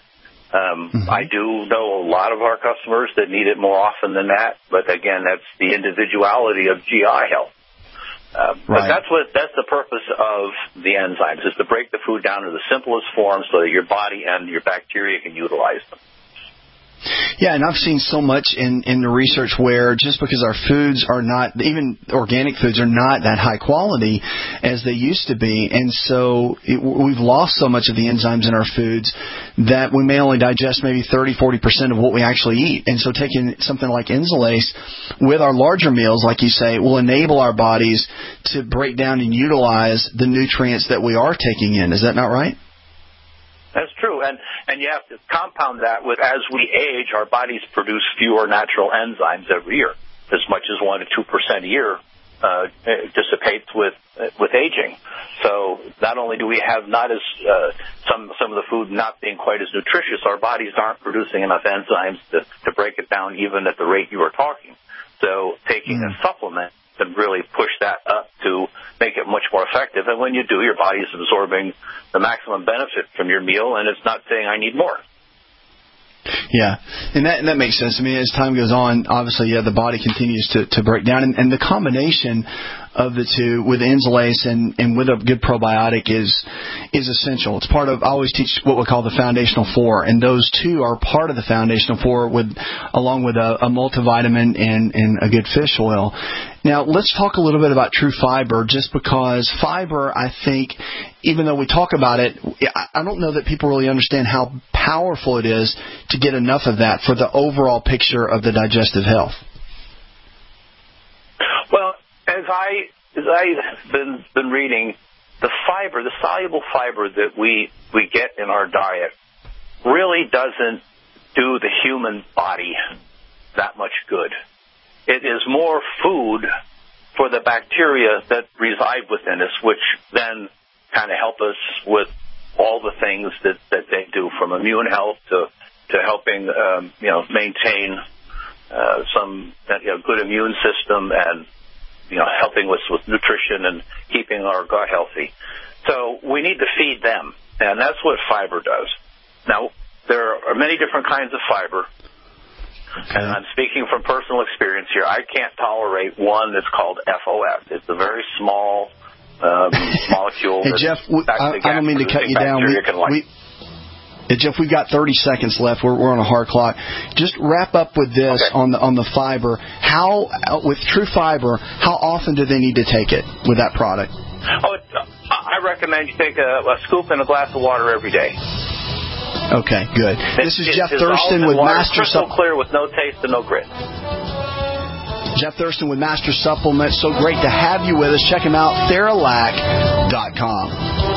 Um, mm-hmm. I do know a lot of our customers that need it more often than that, but again, that's the individuality of G I health. Uh, right. But that's what that's the purpose of the enzymes, is to break the food down to the simplest form so that your body and your bacteria can utilize them. Yeah, and I've seen so much in, in the research where just because our foods are not, even organic foods are not that high quality as they used to be, and so it, we've lost so much of the enzymes in our foods that we may only digest maybe thirty, forty percent of what we actually eat. And so taking something like Insulase with our larger meals, like you say, will enable our bodies to break down and utilize the nutrients that we are taking in. Is that not right? That's true, and and you have to compound that with, as we age, our bodies produce fewer natural enzymes every year. As much as one to two percent a year uh, dissipates with with aging. So not only do we have not as uh, some some of the food not being quite as nutritious, our bodies aren't producing enough enzymes to to break it down even at the rate you were talking. So taking mm. a supplement can really push that up to make it much more effective. And when you do, your body is absorbing the maximum benefit from your meal, and it's not saying, I need more. Yeah, and that and that makes sense. I mean, as time goes on, obviously, yeah, the body continues to, to break down, and, and the combination of the two with Insulase and, and with a good probiotic is is essential. It's part of, I always teach what we call the foundational four, and those two are part of the foundational four with along with a, a multivitamin and, and a good fish oil. Now, let's talk a little bit about True Fiber, just because fiber, I think, even though we talk about it, I don't know that people really understand how powerful it is to get enough of that for the overall picture of the digestive health. Well, as I as I've been been reading, the fiber, the soluble fiber that we we get in our diet, really doesn't do the human body that much good. It is more food for the bacteria that reside within us, which then kind of help us with all the things that, that they do, from immune health to to helping um, you know maintain uh, some you know, good immune system, and you know helping us with nutrition and keeping our gut healthy. So we need to feed them, and that's what fiber does. Now, there are many different kinds of fiber. Okay. And I'm speaking from personal experience here. I can't tolerate one that's called F O F. It's a very small um, molecule. Hey, Jeff, we, I, I don't mean to cut you down. We, we, hey, Jeff, we've got thirty seconds left. We're, we're on a hard clock. Just wrap up with this okay. on the on the fiber. How with True Fiber, how often do they need to take it with that product? Oh, it's, uh, I recommend you take a, a scoop and a glass of water every day. Okay, good. It, this is it, Jeff Thurston with Master Supplements. Crystal clear with no taste and no grit. Jeff Thurston with Master Supplements. So great to have you with us. Check him out, Theralac dot com.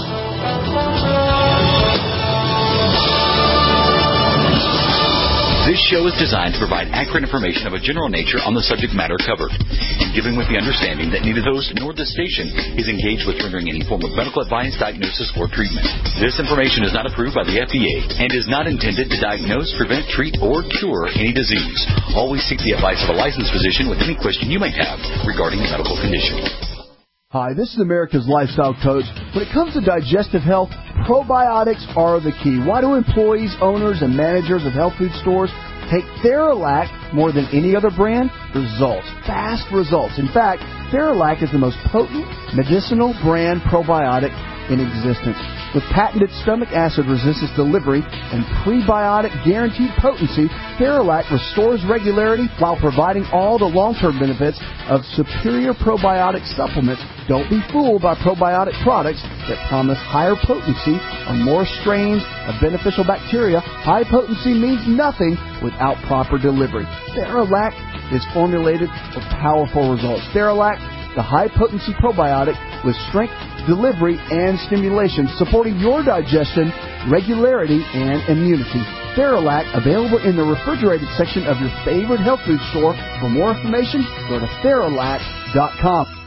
This show is designed to provide accurate information of a general nature on the subject matter covered, and given with the understanding that neither host nor the station is engaged with rendering any form of medical advice, diagnosis, or treatment. This information is not approved by the F D A and is not intended to diagnose, prevent, treat, or cure any disease. Always seek the advice of a licensed physician with any question you might have regarding a medical condition. Hi, this is America's Lifestyle Coach. When it comes to digestive health, probiotics are the key. Why do employees, owners, and managers of health food stores take Theralac more than any other brand? Results. Fast results. In fact, Theralac is the most potent medicinal brand probiotic in existence. With patented stomach acid resistance delivery and prebiotic guaranteed potency, Theralac restores regularity while providing all the long-term benefits of superior probiotic supplements. Don't be fooled by probiotic products that promise higher potency or more strains of beneficial bacteria. High potency means nothing without proper delivery. Theralac is formulated for powerful results. Theralac, the high-potency probiotic with strength, delivery, and stimulation, supporting your digestion, regularity, and immunity. Theralac, available in the refrigerated section of your favorite health food store. For more information, go to Theralac dot com.